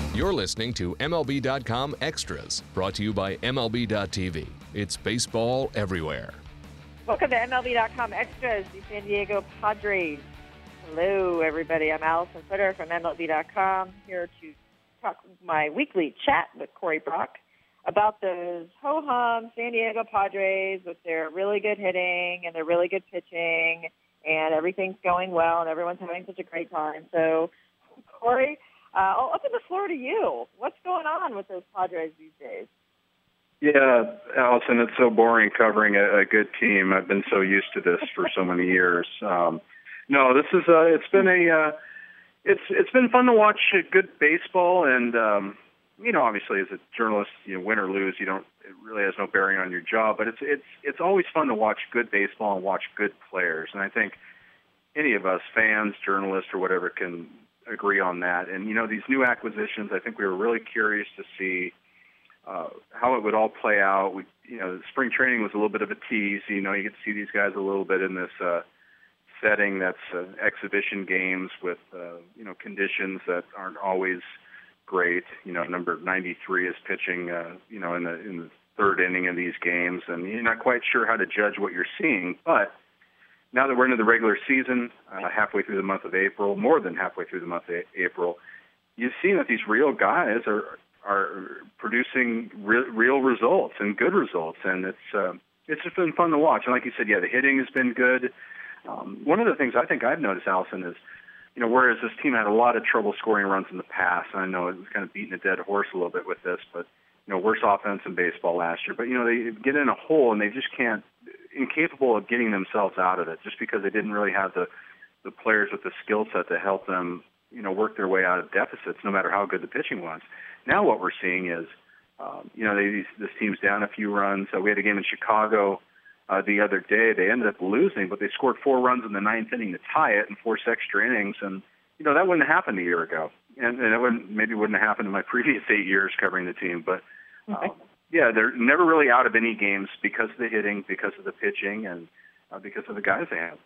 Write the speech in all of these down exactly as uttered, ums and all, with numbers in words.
You're listening to M L B dot com Extras, brought to you by M L B dot T V. It's baseball everywhere. Welcome to M L B dot com Extras, the San Diego Padres. Hello, everybody. I'm Allison Footer from M L B dot com, here to talk my weekly chat with Corey Brock about those ho-hum San Diego Padres with their really good hitting and their really good pitching, and everything's going well, and everyone's having such a great time. So, Corey, uh, I'll open the floor to you. What's going on with those Padres these days? Yeah, Allison, it's so boring covering a, a good team. I've been so used to this for so many years. Um, no, this is uh, it's been a uh, it's it's been fun to watch good baseball, and um, you know, obviously as a journalist, you know, win or lose, you don't it really has no bearing on your job. But it's it's it's always fun to watch good baseball and watch good players, and I think any of us, fans, journalists, or whatever, can agree on that. And you know, these new acquisitions, I think we were really curious to see Uh, how it would all play out. We, you know, spring training was a little bit of a tease. You know, you get to see these guys a little bit in this uh, setting that's uh, exhibition games with, uh, you know, conditions that aren't always great. You know, number ninety-three is pitching, uh, you know, in the in the third inning of these games, and you're not quite sure how to judge what you're seeing. But now that we're into the regular season, uh, halfway through the month of April, more than halfway through the month of April, you've seen that these real guys are are producing re- real results and good results, and it's uh, it's just been fun to watch. And like you said, yeah, the hitting has been good. Um, one of the things I think I've noticed, Allison, is, you know, whereas this team had a lot of trouble scoring runs in the past, and I know it was kind of beating a dead horse a little bit with this, but, you know, worse offense in baseball last year. But, you know, they get in a hole and they just can't, incapable of getting themselves out of it just because they didn't really have the, the players with the skill set to help them, you know, work their way out of deficits, no matter how good the pitching was. Now what we're seeing is, um, you know, they, this team's down a few runs. Uh, we had a game in Chicago uh, the other day. They ended up losing, but they scored four runs in the ninth inning to tie it and force extra innings. And, you know, that wouldn't have happened a year ago. And, and it wouldn't, maybe wouldn't have happened in my previous eight years covering the team. But, um, yeah, they're never really out of any games because of the hitting, because of the pitching, and uh, because of the guys they have.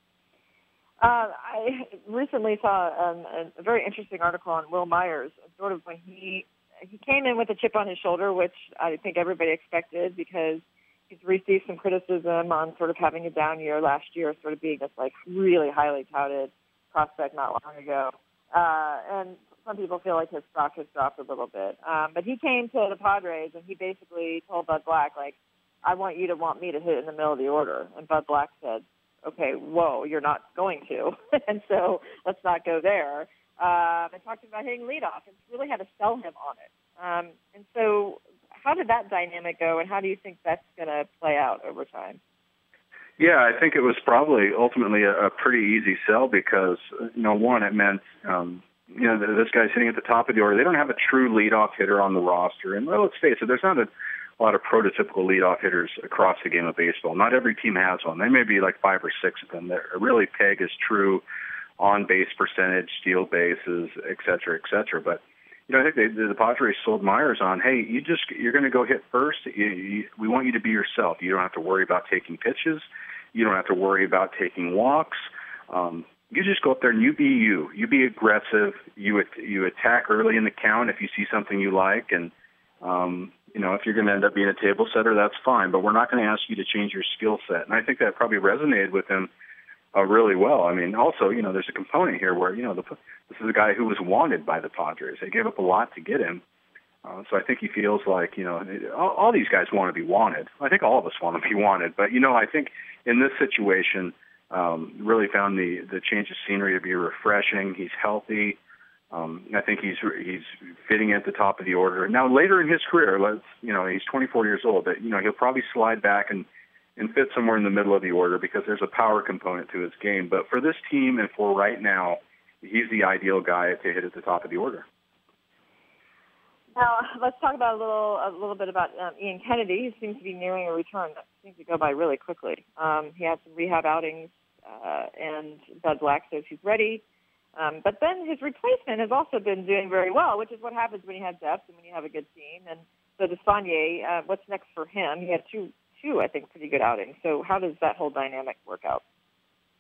Uh, I recently saw um, a, a very interesting article on Will Myers, sort of when he he came in with a chip on his shoulder, which I think everybody expected because he's received some criticism on sort of having a down year last year, sort of being this like really highly touted prospect not long ago. Uh, and some people feel like his stock has dropped a little bit. Um, but he came to the Padres and he basically told Bud Black, like, I want you to want me to hit in the middle of the order. And Bud Black said, okay, whoa, you're not going to. And so let's not go there. Um, and talked about hitting leadoff and really had to sell him on it. Um, and so how did that dynamic go, and how do you think that's going to play out over time? Yeah, I think it was probably ultimately a, a pretty easy sell because, you know, one, it meant, um, you know, this guy's hitting at the top of the order. They don't have a true leadoff hitter on the roster. And well, let's face it, there's not a a lot of prototypical leadoff hitters across the game of baseball. Not every team has one. There may be like five or six of them that really peg as true on-base percentage, steal bases, et cetera, et cetera. But, you know, I think they, the Padres sold Myers on, hey, you just, you're going to go hit first. You, you, we want you to be yourself. You don't have to worry about taking pitches. You don't have to worry about taking walks. Um, you just go up there and you be you. You be aggressive. You, you attack early in the count if you see something you like. And, um, you know, if you're going to end up being a table setter, that's fine. But we're not going to ask you to change your skill set. And I think that probably resonated with him uh, really well. I mean, also, you know, there's a component here where, you know, the, this is a guy who was wanted by the Padres. They gave up a lot to get him. Uh, so I think he feels like, you know, all, all these guys want to be wanted. I think all of us want to be wanted. But, you know, I think in this situation, um, really found the, the change of scenery to be refreshing. He's healthy. Um, I think he's he's fitting at the top of the order. Now, later in his career, let's you know, he's twenty-four years old, but you know, he'll probably slide back and, and fit somewhere in the middle of the order because there's a power component to his game. But for this team and for right now, he's the ideal guy to hit at the top of the order. Now, let's talk about a little a little bit about um, Ian Kennedy. He seems to be nearing a return. That seems to go by really quickly. Um, he had some rehab outings, uh, and Bud Black says he's ready. Um, but then his replacement has also been doing very well, which is what happens when you have depth and when you have a good team. And so Despagne, uh, what's next for him? He had two, two, I think, pretty good outings. So how does that whole dynamic work out?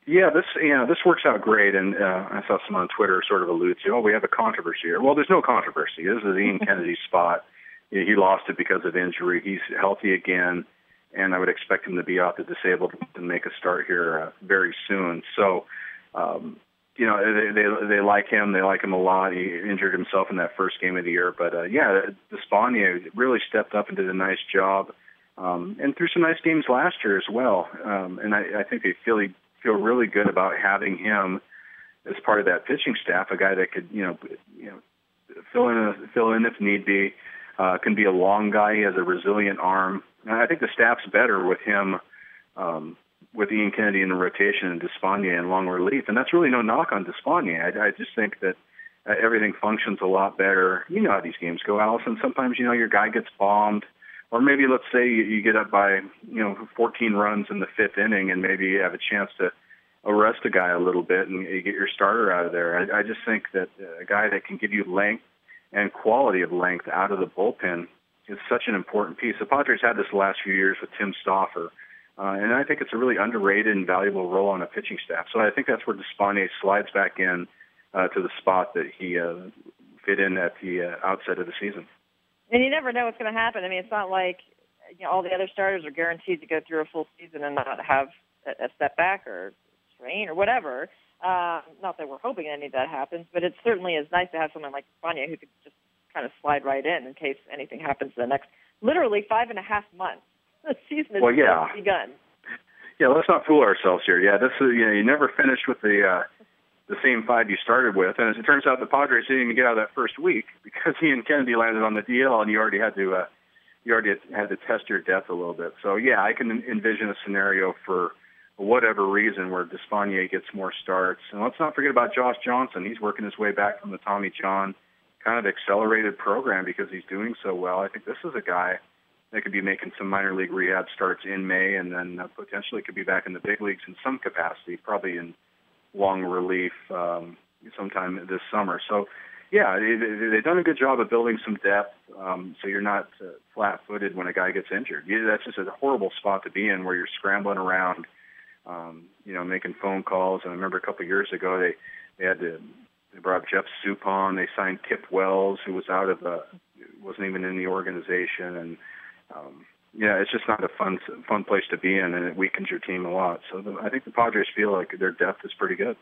Yeah, this you know this works out great, and uh, I saw some on Twitter sort of allude to, oh, we have a controversy here. Well, there's no controversy. This is Ian Kennedy's spot. He lost it because of injury. He's healthy again, and I would expect him to be out the disabled and make a start here uh, very soon. So, um, you know, they, they they like him. They like him a lot. He injured himself in that first game of the year, but uh, yeah, Despaigne really stepped up and did a nice job, um, and threw some nice games last year as well. Um, and I, I think they feel he feel really good about having him as part of that pitching staff, a guy that could, you know, you know, fill in fill in if need be. Uh, can be a long guy. He has a resilient arm. And I think the staff's better with him, um, with Ian Kennedy in the rotation and Despaigne in long relief. And that's really no knock on Despaigne. I, I just think that uh, everything functions a lot better. You know how these games go, Allison. Sometimes, you know, your guy gets bombed. Or maybe, let's say, you, you get up by, you know, fourteen runs in the fifth inning, and maybe you have a chance to arrest a guy a little bit and you get your starter out of there. I, I just think that a guy that can give you length and quality of length out of the bullpen is such an important piece. The Padres had this the last few years with Tim Stauffer, uh, and I think it's a really underrated and valuable role on a pitching staff. So I think that's where Despaigne slides back in uh, to the spot that he uh, fit in at the uh, outset of the season. And you never know what's going to happen. I mean, it's not like you know, all the other starters are guaranteed to go through a full season and not have a, a step back or strain or whatever. Uh, not that we're hoping any of that happens, but it certainly is nice to have someone like Despaigne who could just kind of slide right in in case anything happens in the next literally five and a half months. The season has well, yeah. just begun. Yeah, let's not fool ourselves here. Yeah, this is you know you never finished with the uh, the same five you started with, and as it turns out, the Padres didn't even get out of that first week because Ian Kennedy landed on the D L, and you already had to uh, you already had to test your depth a little bit. So yeah, I can envision a scenario for whatever reason where Despaigne gets more starts. And let's not forget about Josh Johnson. He's working his way back from the Tommy John kind of accelerated program because he's doing so well. I think this is a guy that could be making some minor league rehab starts in May and then uh, potentially could be back in the big leagues in some capacity, probably in long relief um, sometime this summer. So, yeah, they, they've done a good job of building some depth um, so you're not uh, flat-footed when a guy gets injured. Yeah, that's just a horrible spot to be in where you're scrambling around, Um, you know, making phone calls. And I remember a couple of years ago, they, they had to, they brought Jeff Suppan. They signed Kip Wells, who was out of the, wasn't even in the organization. And, um, yeah, it's just not a fun, fun place to be in, and it weakens your team a lot. So the, I think the Padres feel like their depth is pretty good.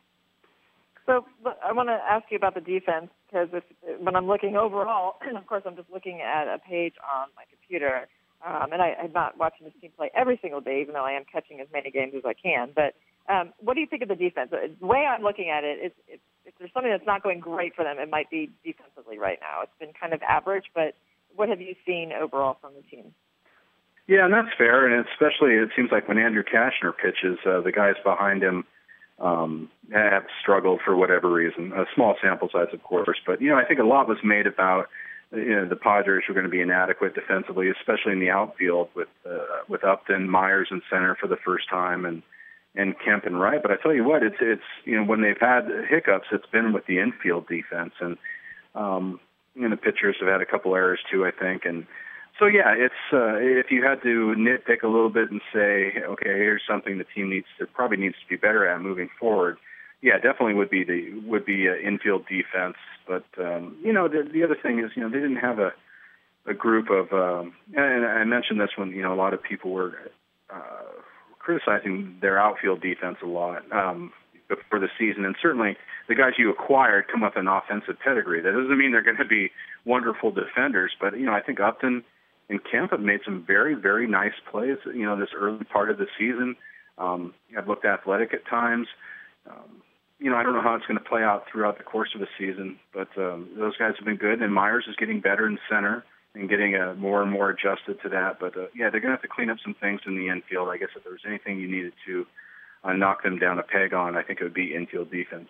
So I want to ask you about the defense because if, when I'm looking overall, and of course I'm just looking at a page on my computer, Um, and I, I'm not watching this team play every single day, even though I am catching as many games as I can. But um, what do you think of the defense? The way I'm looking at it is it's, if there's something that's not going great for them, it might be defensively right now. It's been kind of average, but what have you seen overall from the team? Yeah, and that's fair, and especially it seems like when Andrew Cashner pitches, uh, the guys behind him um, have struggled for whatever reason. A small sample size, of course, but, you know, I think a lot was made about you know, the Padres were going to be inadequate defensively, especially in the outfield with uh, with Upton, Myers in center for the first time, and and Kemp and Wright. But I tell you what, it's it's you know when they've had hiccups, it's been with the infield defense, and um, you know the pitchers have had a couple errors too, I think. And so yeah, it's uh, if you had to nitpick a little bit and say, okay, here's something the team needs to probably needs to be better at moving forward. Yeah, definitely would be the would be uh, infield defense. But um, you know, the, the other thing is, you know, they didn't have a a group of. Um, and I mentioned this when you know a lot of people were uh, criticizing their outfield defense a lot um, for the season, and certainly the guys you acquired come up in offensive pedigree. That doesn't mean they're going to be wonderful defenders, but you know, I think Upton and Kemp have made some very very nice plays. You know, this early part of the season, um, have looked athletic at times. Um, You know, I don't know how it's going to play out throughout the course of the season, but um, those guys have been good, and Myers is getting better in center and getting uh, more and more adjusted to that. But, uh, yeah, they're going to have to clean up some things in the infield. I guess if there was anything you needed to uh, knock them down a peg on, I think it would be infield defense.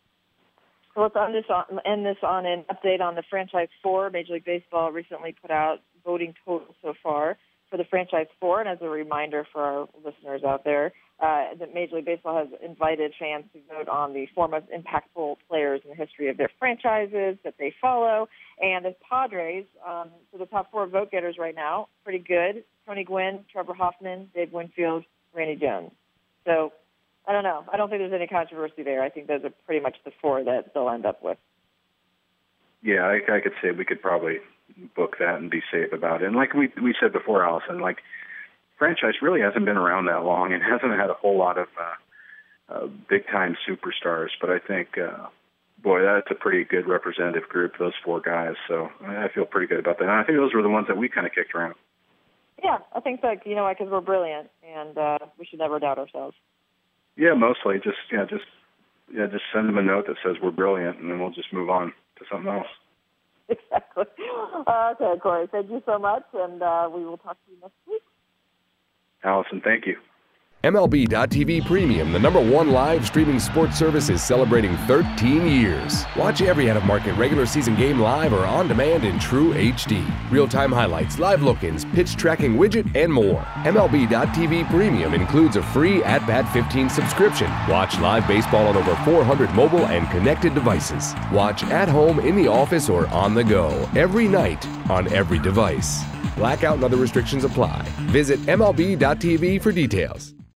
So let's end this on, end this on an update on the Franchise Four. Major League Baseball recently put out voting totals so far for the Franchise Four, and as a reminder for our listeners out there, uh, that Major League Baseball has invited fans to vote on the four most impactful players in the history of their franchises that they follow. And the Padres, um, so the top four vote getters right now, pretty good. Tony Gwynn, Trevor Hoffman, Dave Winfield, Randy Jones. So I don't know. I don't think there's any controversy there. I think those are pretty much the four that they'll end up with. Yeah, I, I could say we could probably book that and be safe about it. And like we we said before, Allison, like franchise really hasn't been around that long and hasn't had a whole lot of uh, uh, big-time superstars. But I think, uh, boy, that's a pretty good representative group, those four guys. So I feel pretty good about that. And I think those were the ones that we kind of kicked around. Yeah, I think that, you know, because we're brilliant, and uh, we should never doubt ourselves. Yeah, mostly. Just, yeah, just, yeah, just send them a note that says we're brilliant, and then we'll just move on to something else. Exactly. Uh, okay, Corey, thank you so much, and uh, we will talk to you next week. Allison, thank you. M L B dot T V Premium, the number one live streaming sports service, is celebrating thirteen years. Watch every out-of-market regular season game live or on demand in true H D. Real-time highlights, live look-ins, pitch tracking widget, and more. M L B dot T V Premium includes a free At Bat fifteen subscription. Watch live baseball on over four hundred mobile and connected devices. Watch at home, in the office, or on the go every night on every device. Blackout and other restrictions apply. Visit M L B dot T V for details.